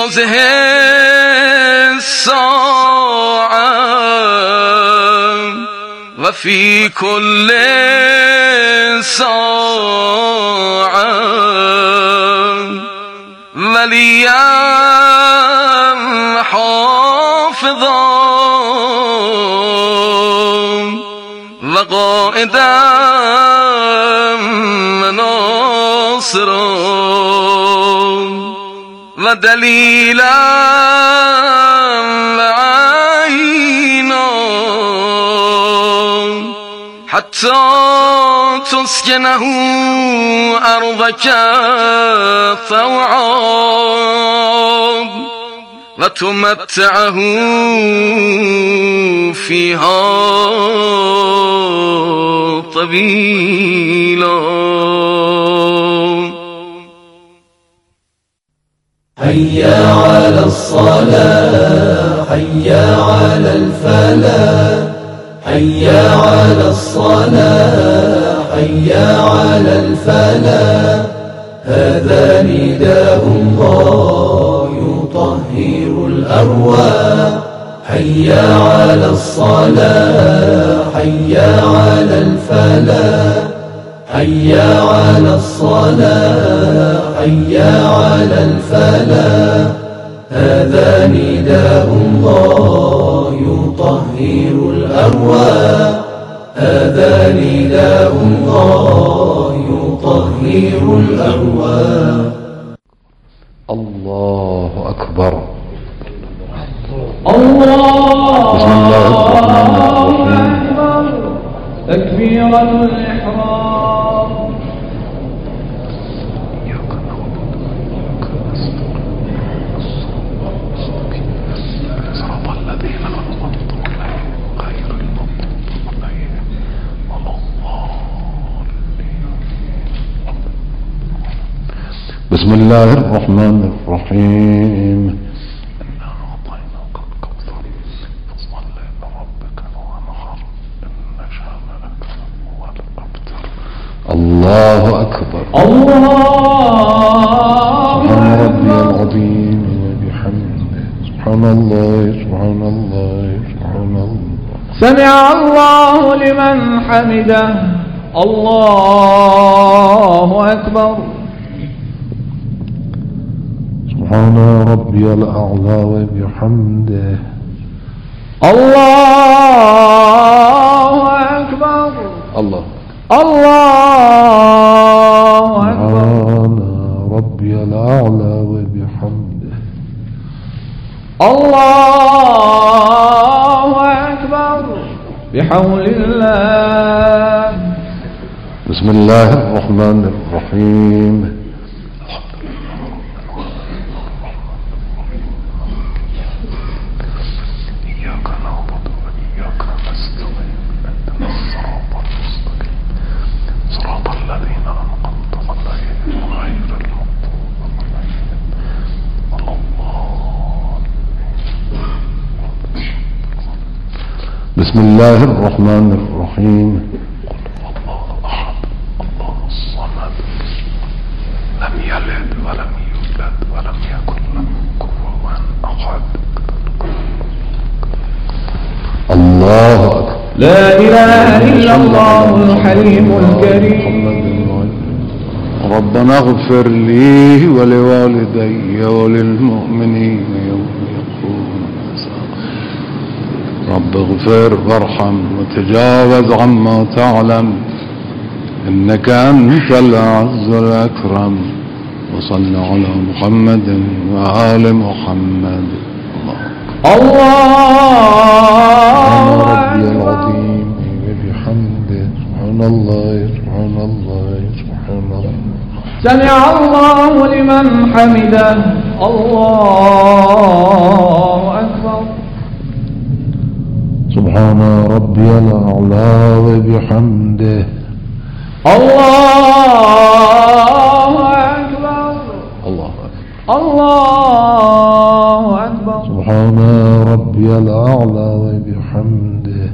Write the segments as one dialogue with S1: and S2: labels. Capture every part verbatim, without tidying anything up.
S1: هذه الساعة وفي كل ساعة وليا حافظا وقائدا وناصرا ودليلا وعينا حتى تسكنه أرضك طوعا وتمتعه فيها طويلا.
S2: حي على الصلاة حي على الفلاح حي على الصلاة حي على الفلاح هذا نداء الله يطهر الأرواح حي على الصلاة حي على الفلاح حي على الصلاة حي على الفلاح هذا نداء الله يطهر الأرواح هذا نداء الله يطهر الأرواح.
S3: الله أكبر.
S4: الله
S3: بسم الله الرحمن الرحيم.
S4: تكبيرة الإحرام.
S3: صراط الذين أنعمت عليهم غير المغضوب عليهم ولا الضالين. بسم الله الرحمن الرحيم. إنا أعطيناك الكوثر فصل لربك وانحر إن شانئك هو الأبتر. الله أكبر.
S4: الله
S3: سبحان ربي العظيم وبحمده سبحان الله سبحان الله سبحان الله.
S4: سمع الله لمن حمده. الله أكبر.
S3: سبحان ربي الأعلى وبحمده.
S4: الله أكبر.
S3: الله
S4: الله أكبر.
S3: سبحان ربي الأعلى وبحمده.
S4: الله أكبر. بحول الله.
S3: بسم الله الرحمن الرحيم. إياك نعبد وإياك نستعين اهدنا الصراط المستقيم صراط الذين أنعمت عليهم غير المغضوب عليهم ولا الضالين. بسم الله الرحمن الرحيم. قل هو الله أحد الله الصمد لم يلد ولم يولد ولم يكن له كفوا أحد. الله أكبر.
S4: لا إله إلا الله الحليم الكريم.
S3: ربنا اغفر لي ولوالدي وللمؤمنين يوم يقوم الحساب. رب اغفر وارحم وتجاوز عما تعلم إنك أنت الأعز الأكرم. وصل على محمد وآل محمد.
S4: الله
S3: ربي العظيم وبحمده سبحان الله سبحان الله سبحان الله.
S4: سمع الله لمن حمده. الله أكبر.
S3: سبحان ربي الأعلى وبحمده.
S4: الله أكبر.
S3: الله أكبر.
S4: الله أكبر.
S3: سبحان ربي الأعلى وبحمده.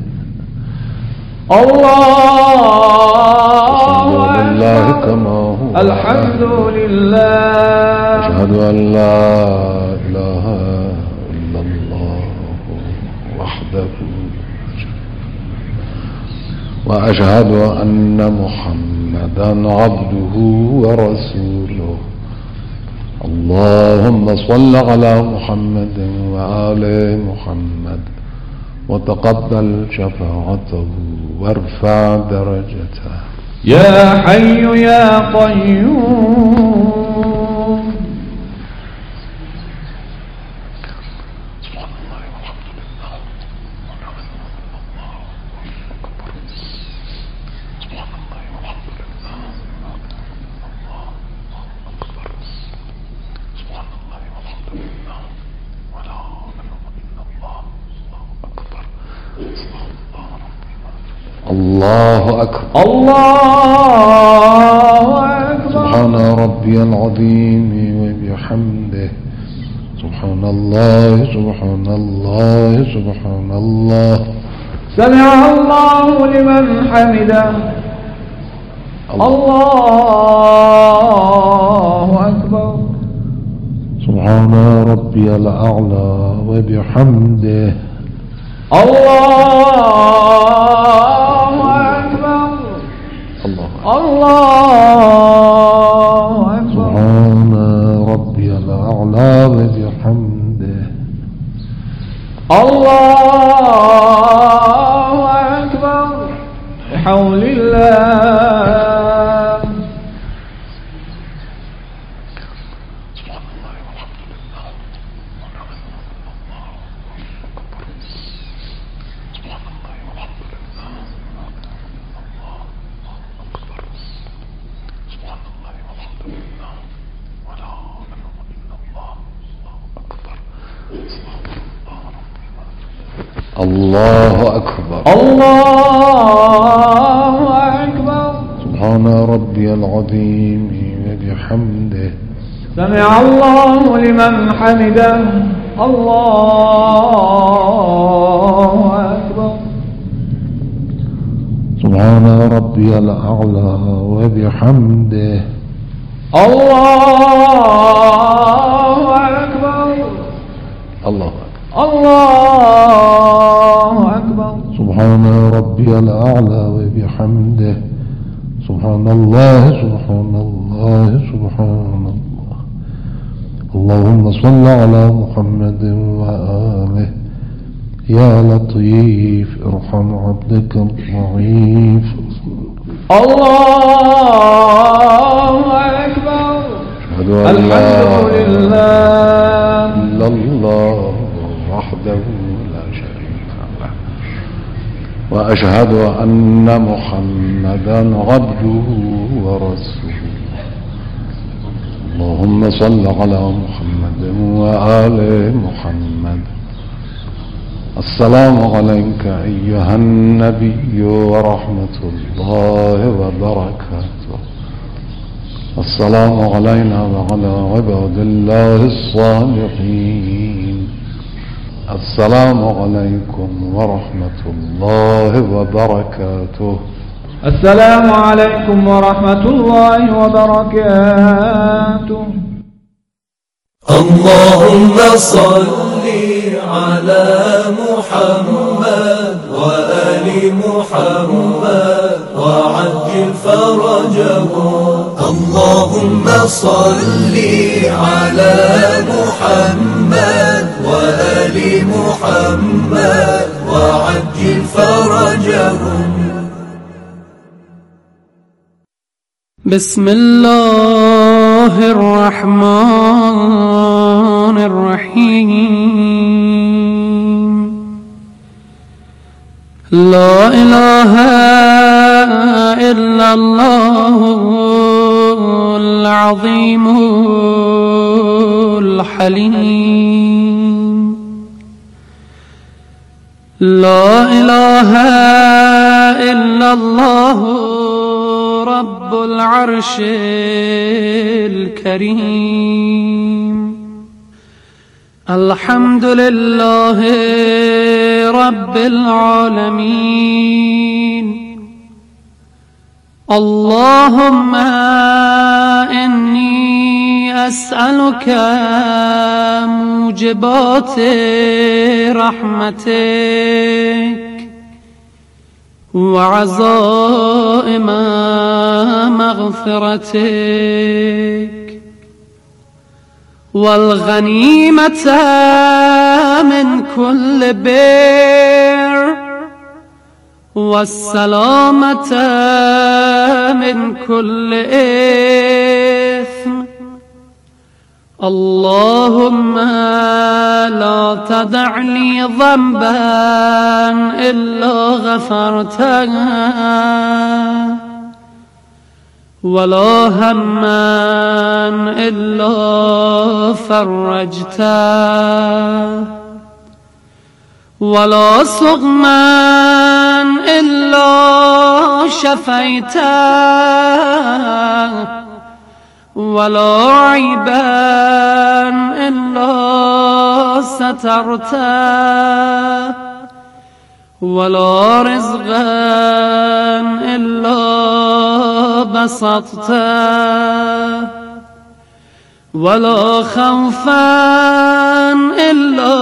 S4: الله
S3: لله
S4: أكبر.
S3: كما هو.
S4: الحمد لله.
S3: أشهد أن لا إله وأشهد أن محمدا عبده ورسوله. اللهم صل على محمد وآل محمد وتقبل شفاعته وارفع درجته.
S4: يا حي يا قيوم
S3: الله أكبر.
S4: الله أكبر.
S3: سبحان ربي العظيم وبحمده. سبحان الله سبحان الله سبحان الله.
S4: سمع الله لمن حمده. الله أكبر.
S3: سبحان ربي الأعلى وبحمده.
S4: الله أكبر. الله أكبر.
S3: سبحان ربي الأعلى وبحمده.
S4: الله أكبر. بحول الله.
S3: الله أكبر.
S4: الله أكبر.
S3: سبحان ربي العظيم وبحمده.
S4: سمع الله لمن حمده. الله أكبر.
S3: سبحان ربي الأعلى وبحمده.
S4: الله أكبر.
S3: الله أكبر.
S4: الله أكبر.
S3: سبحان ربي الأعلى وبحمده. سبحان الله سبحان الله سبحان الله. اللهم صل على محمد وآله. يا لطيف ارحم عبدك الضعيف.
S4: الله أكبر. الحمد لله
S3: إلا الله وحده لا شريك له. وأشهد أن محمدا عبده ورسوله. اللهم صل على محمد وآل محمد. السلام عليك أيها النبي ورحمة الله وبركاته. السلام علينا وعلى عباد الله الصالحين. السلام عليكم ورحمة الله وبركاته.
S4: السلام عليكم ورحمة الله وبركاته.
S2: اللهم صل على محمد وآل محمد وعجل فرجهم. اللهم صل على محمد وآل محمد وعجل فرجهم.
S5: بسم الله الرحمن الرحيم. لا إله إلا الله العظيم الحليم. لا إله إلا الله رب العرش الكريم. الحمد لله رب العالمين. اللهم إني أسألك موجبات رحمتك وعزائم مغفرتك والغنيمة من كل بر والسلامة من كل إثم. اللهم لا تدع لي ذنبا إلا غفرته ولا هما إلا فرجته ولا سقما إلا شفيته ولا عيبا إلا سترته ولا رزقا إلا بسطته ولا خوفا إلا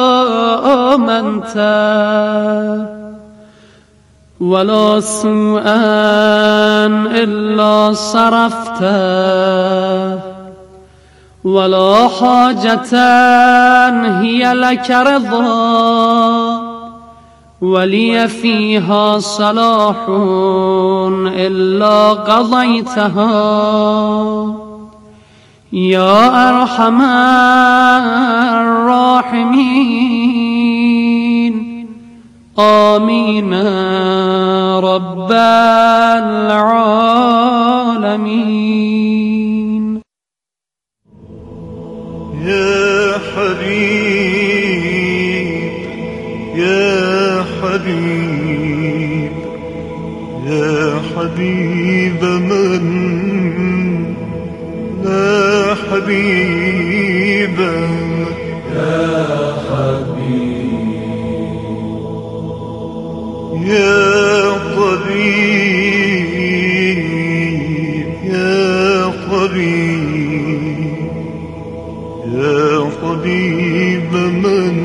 S5: آمنته ولا سوءا إلا صرفته ولا حاجة هي لك رضا ولي فيها صلاح إلا قضيتها يا أرحم الراحمين. آمين رب العالمين.
S2: يا حبيب يا حبيب يا حبيب من لا حبيب يا حبيب يا طبيب يا طبيب يا طبيب من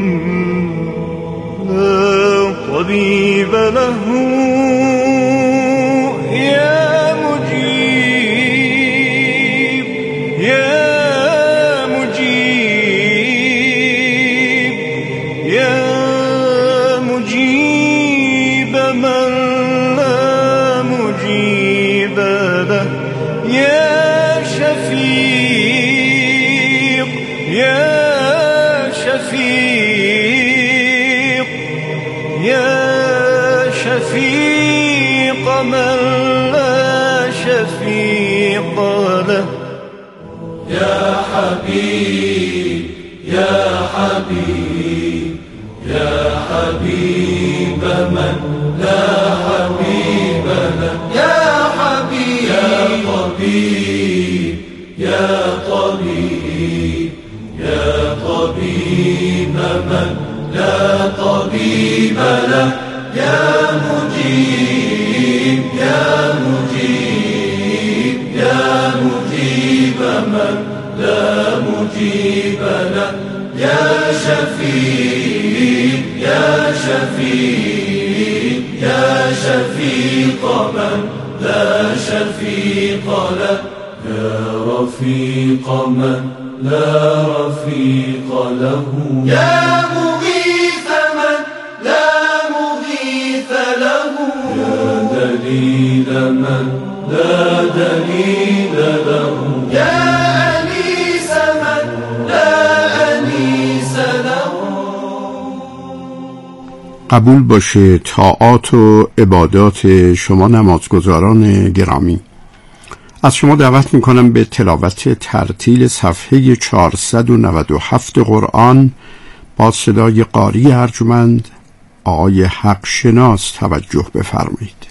S2: لا طبيب له يا مجيب يا مجيب يا مجيب من لا مجيب له يا شفيق يا شفيق يا شفيق من لا شفيق له
S6: يا حبيب يا حبيب يا حبيب من لا حبيب له يا حبيب يا طبيب يا طبيب يا طبيب من لا طبيب له يا مجيب يا مجيب يا مجيب من لا مجيب له يا شفيق يا شفيق يا شفيق من لا شفيق له يا رفيق من لا رفيق له يا مغيث من لا مغيث له يا دليل من لا دليل له يا أنيس من لا أنيس له.
S7: قبول باشه طاعات و عبادات شما نمازگزاران گرامی. از شما دعوت میکنم به تلاوت ترتیل صفحه چهارصد و نود و هفت قرآن با صدای قاری ارجمند آقای حق شناس توجه بفرمایید.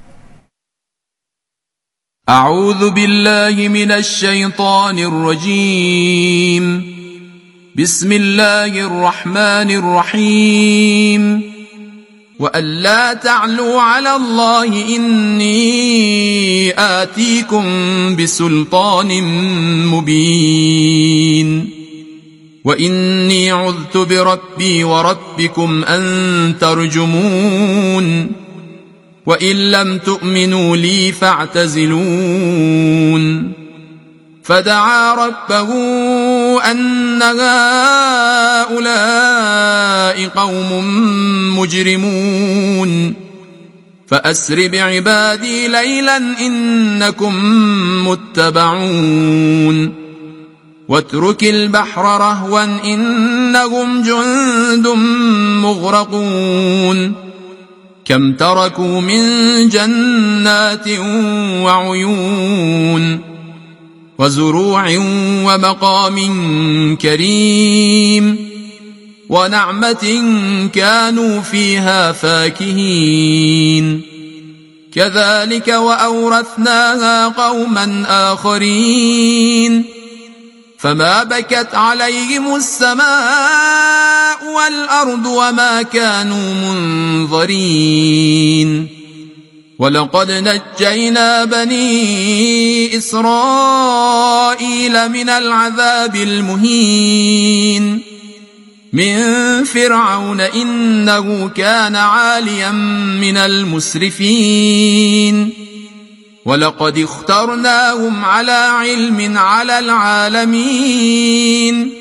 S1: اعوذ بالله من الشیطان الرجیم. بسم الله الرحمن الرحیم. وألا تعلوا على الله إني آتيكم بسلطان مبين وإني عذت بربي وربكم أن ترجمون وإن لم تؤمنوا لي فاعتزلون فدعا ربه أن هؤلاء قوم مجرمون فأسر بعبادي ليلا إنكم متبعون واترك البحر رهوا إنهم جند مغرقون كم تركوا من جنات وعيون وزروع ومقام كريم ونعمة كانوا فيها فاكهين كذلك وأورثناها قوما آخرين فما بكت عليهم السماء والأرض وما كانوا منظرين ولقد نجينا بني إسرائيل من العذاب المهين من فرعون إنه كان عاليا من المسرفين ولقد اخترناهم على علم على العالمين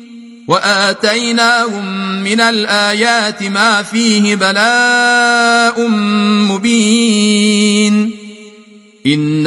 S1: وآتيناهم من الآيات ما فيه بلاء مبين إن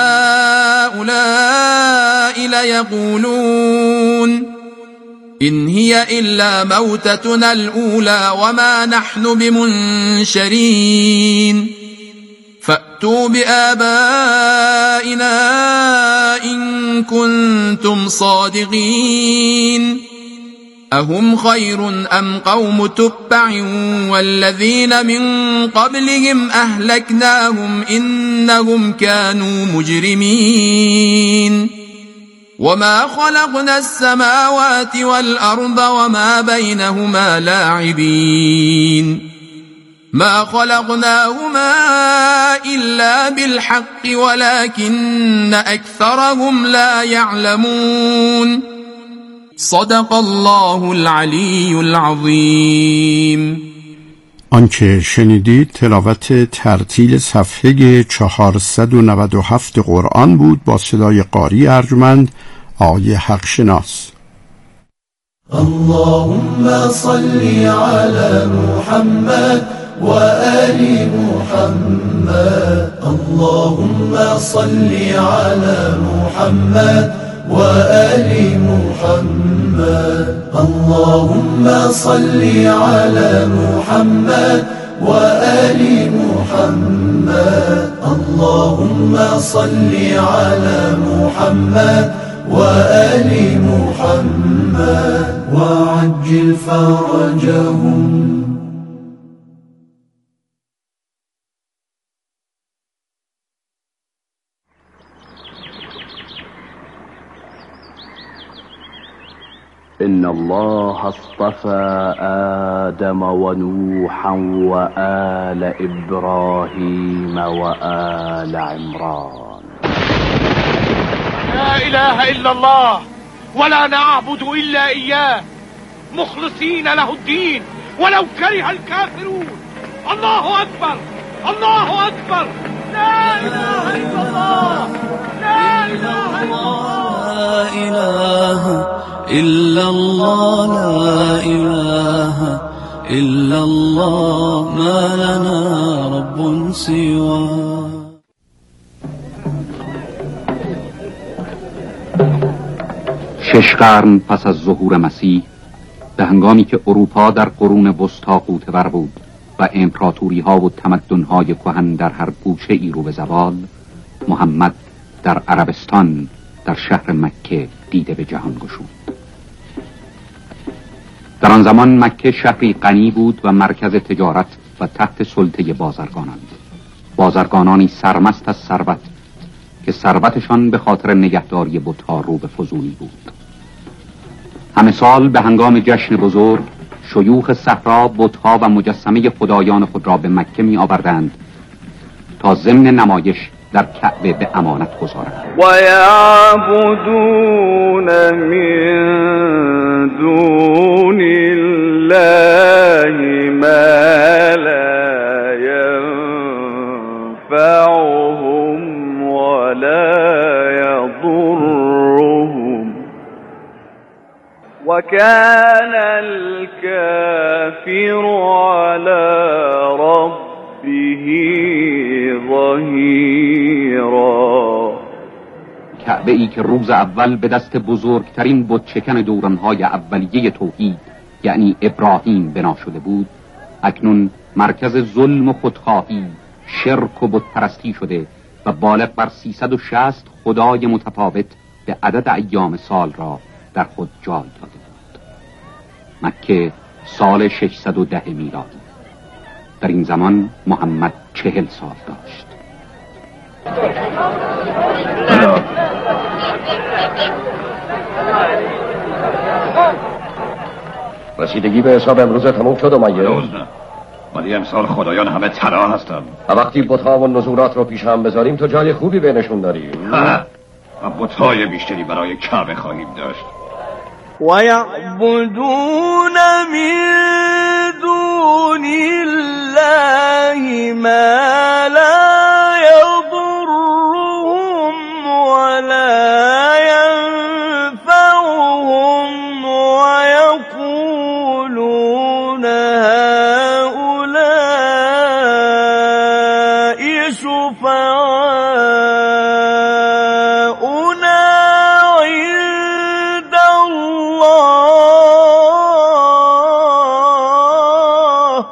S1: هؤلاء ليقولون إن هي إلا موتتنا الأولى وما نحن بمنشرين فأتوا بآبائنا إن كنتم صادقين أهم خير أم قوم تبع والذين من قبلهم أهلكناهم إنهم كانوا مجرمين وما خلقنا السماوات والأرض وما بينهما لاعبين ما خلقناهما إلا بالحق ولكن أكثرهم لا يعلمون صدق الله العلی العظیم.
S7: آنچه شنیدید تلاوت ترتیل صفحه چهارصد و نود و هفت قرآن بود با صدای قاری ارجمند آقای حق شناس.
S6: اللهم صل على محمد وآل محمد اللهم صل على محمد وآل محمد اللهم صل على محمد وآل محمد اللهم صل على محمد وآل محمد وعجل فرجهم.
S8: إن الله اصطفى آدم ونوحا وآل إبراهيم وآل عمران.
S9: لا إله إلا الله ولا نعبد إلا إياه مخلصين له الدين ولو كره الكافرون. الله أكبر الله أكبر لا إله إلا الله لا إله إلا الله لا إله إلا الله لا إله إلا الله ما لنا رب سواه.
S10: شش قرن پس از ظهور مسیح به هنگامی که اروپا در قرون وسطی غوطه‌ور بود و امپراتوری ها و تمدن های کهن در هر گوشه ای رو به زوال، محمد در عربستان در شهر مکه دیده به جهان گشود. در آن زمان مکه شهری غنی بود و مرکز تجارت و تحت سلطه بازرگانان. بازرگانانی سرمست از ثروت که ثروتشان به خاطر نگهداری بت‌ها رو به فزونی بود. همه سال به هنگام جشن بزرگ شیوخ صحرا بت‌ها و مجسمه خدایان خود را به مکه می آوردند تا ضمن نمایش در کعبه به امانت گذارند.
S2: و یعبدون من دون الله ما لا وكان الكافر على ربه ظهیرا.
S10: کعبه ای که روز اول به دست بزرگترین بتشکن دورانهای اولیه توحید یعنی ابراهیم بنا شده بود، اکنون مرکز ظلم و خودخواهی، شرک و بتپرستی شده و بالغ بر سیصد و شصت خدای متفاوت به عدد ایام سال را در خود جای داده بود. مکه سال ششصد و ده میلادی. در این زمان محمد چهل سال داشت.
S11: رسیدگی به حساب امروز تموم شد و مگه؟
S12: روز نه، ولی امسال خدایان همه تنها هستن.
S11: و وقتی بت‌ها و نزولات رو پیش هم بذاریم تو جای خوبی بینشون داریم.
S12: و بت‌های بیشتری برای کعبه خواهیم داشت.
S2: و یعبدون من دون الله ما لا یضرهم ولا ينفعهم ويقولون هؤلاء شفعاؤنا عند الله.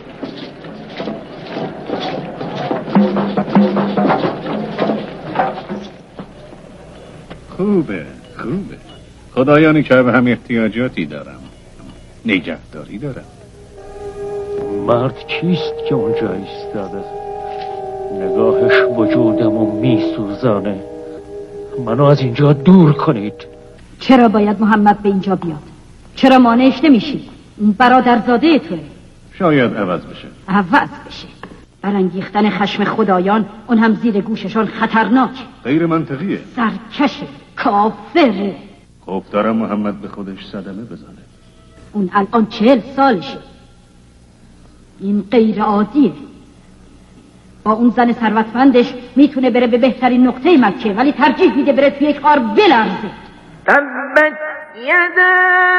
S12: خوبه خوبه. خدایانی که به هم احتیاجاتی دارم، نگهداری دارم.
S13: مرد کیست که اونجا ایستاده؟ نگاهش وجودمو میسوزانه. منو از اینجا دور کنید.
S14: چرا باید محمد به اینجا بیاد؟ چرا مانعش نمیشی؟ این برادرزاده توه.
S12: شاید عوض بشه.
S14: عوض بشه. برانگیختن خشم خدایان، اون هم زیر گوششان خطرناک.
S12: غیر منطقیه.
S14: سرکشه، کافره.
S12: خب دارم محمد به خودش صدمه بزنه.
S14: اون الان چهل سالشه. این غیر عادیه. با اون زن ثروتمندش میتونه بره به بهترین نقطه مکه، ولی ترجیح میده بره توی یک غار بلرزه.
S2: تبت یدا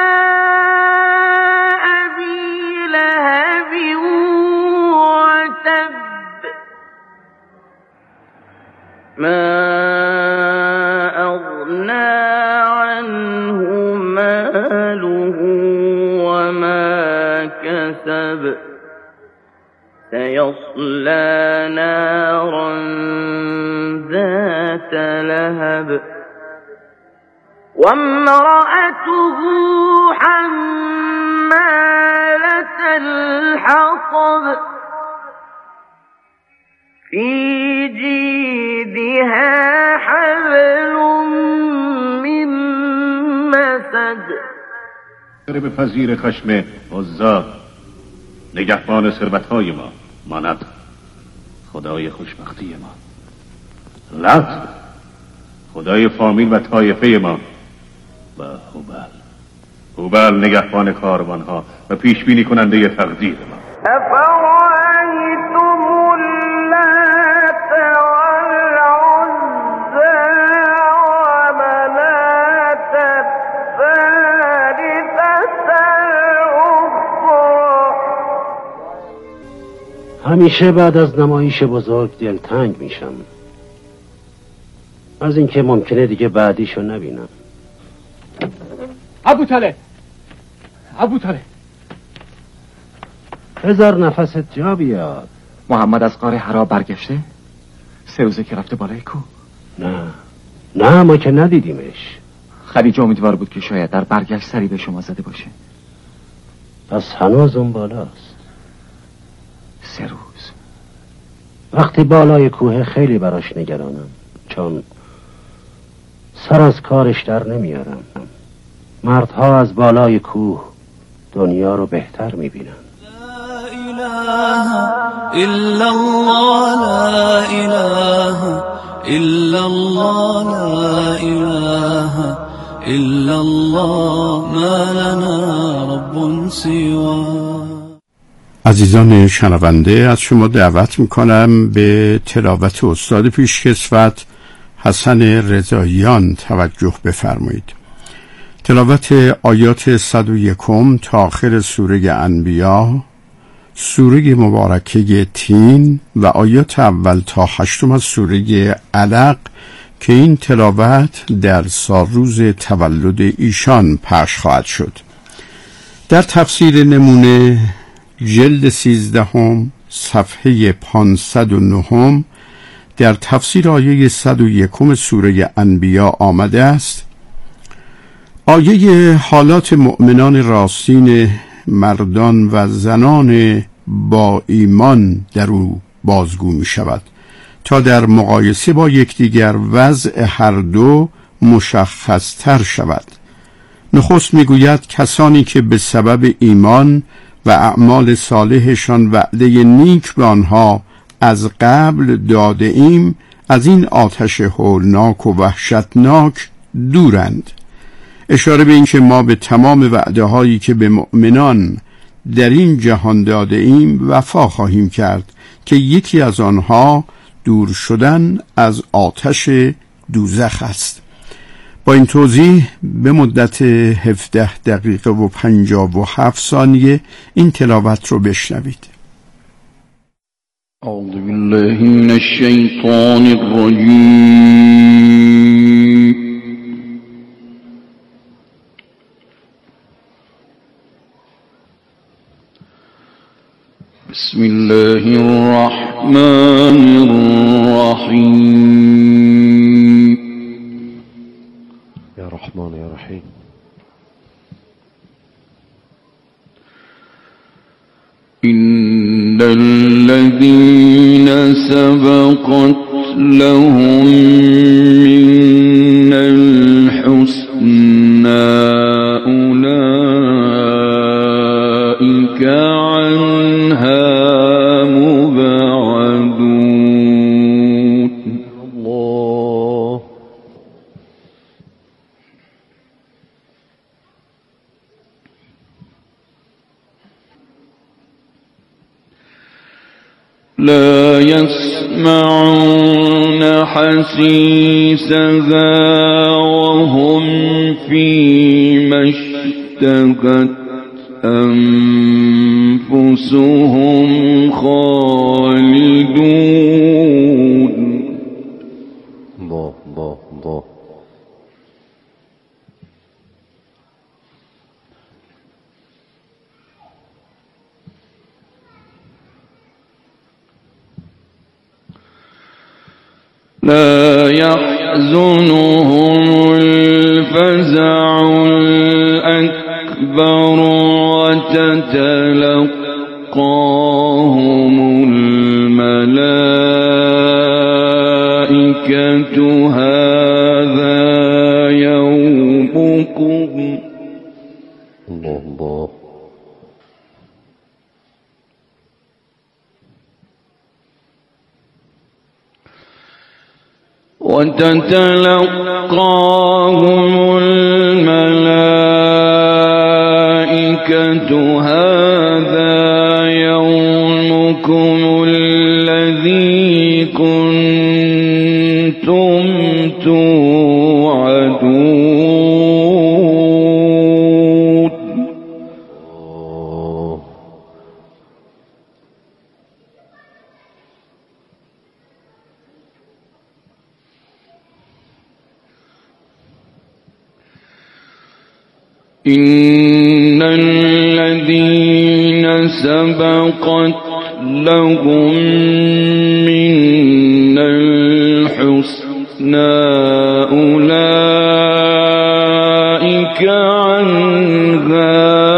S2: ابی لهب و تب ما اغنا عنه ماله و ما کسب سيصلى نارا ذات لهب وامرأته حمالة الحطب في جيدها حبل من مسد.
S12: داره به پذیر خشم عزا، نگهبان ثروت‌های ما، ماند خدای خوشبختی ما، لات خدای فامیل و طایفه ما، و هوبل هوبل نگهبان کاروانها و پیشبینی کننده تقدیر ما.
S2: افرأیتم اللات والعزى ومناة الثالثة الأخرى.
S13: همیشه بعد از نمایش بزرگ دلتنگ میشم از اینکه ممکنه دیگه بعدیشو نبینم.
S9: ابوطالب ابوطالب
S13: بذار نفست جا بیاد.
S15: محمد از غار حرا برگشته؟ سه روزه که رفته بالای کوه؟
S13: نه نه ما که ندیدیمش.
S15: خدیجه امیدوار بود که شاید در برگشت سری به شما زده باشه.
S13: پس هنوز اون بالاست.
S15: سه روز.
S13: وقتی بالای کوه خیلی براش نگرانم، چون سر از کارش در نمیارم. مردها از بالای کوه دنیا رو بهتر میبینن.
S6: إلا الله لا إله إلا الله لا إله إلا الله ما لنا رب سواه.
S7: عزیزان شنونده، از شما دعوت میکنم به تلاوت استاد پیشکسوت حسن رضاییان توجه بفرمایید. تلاوت آیات صد و یکم تا آخر سوره انبیا، سوره مبارکه تین و آیات اول تا هشتم از سوره علق که این تلاوت در سالروز تولد ایشان پخش خواهد شد. در تفسیر نمونه جلد سیزدهم صفحه پانصد و نه در تفسیر آیه صد و یکم سوره انبیا آمده است: آیه حالات مؤمنان راستین مردان و زنان با ایمان در او بازگو می شود تا در مقایسه با یکدیگر وضع هر دو مشخصتر شود. نخست می گوید کسانی که به سبب ایمان و اعمال صالحشان وعده نیک به آنها از قبل داده ایم از این آتش هولناک و وحشتناک دورند. اشاره به این که ما به تمام وعده هایی که به مؤمنان در این جهان داده ایم وفا خواهیم کرد که یکی از آنها دور شدن از آتش دوزخ است. با این توضیح به مدت هفده دقیقه و پنجاه و هفت ثانیه این تلاوت رو بشنوید.
S16: اعوذ بالله من الشیطان الرجیم. بسم الله الرحمن الرحیم.
S13: یا رحمان یا رحیم.
S16: إن الذين سبقت لهم من الحسنى أولئك عنها مبعدون. الله. لا يسمعون حسيسها وهم فيما اشتهت أنفسهم خالدون.
S13: الله الله الله.
S16: لا يحزنهم الفزع الأكبر وتتلقاهم الملائكة هذا يومكم.
S13: الله الله.
S16: وتتلقاهم الملائكة هذا يومكم الذي كنتم توعدون. إن الذين سبقت لهم من الحسنى أولئك عنها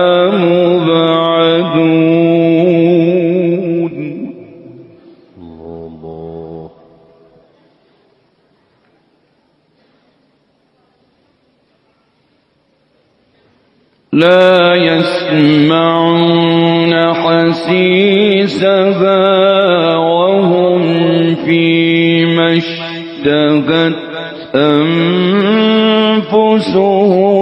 S16: مبعدون. الله. لا يسمعون حسيسها وهم فيما اشتهت أنفسهم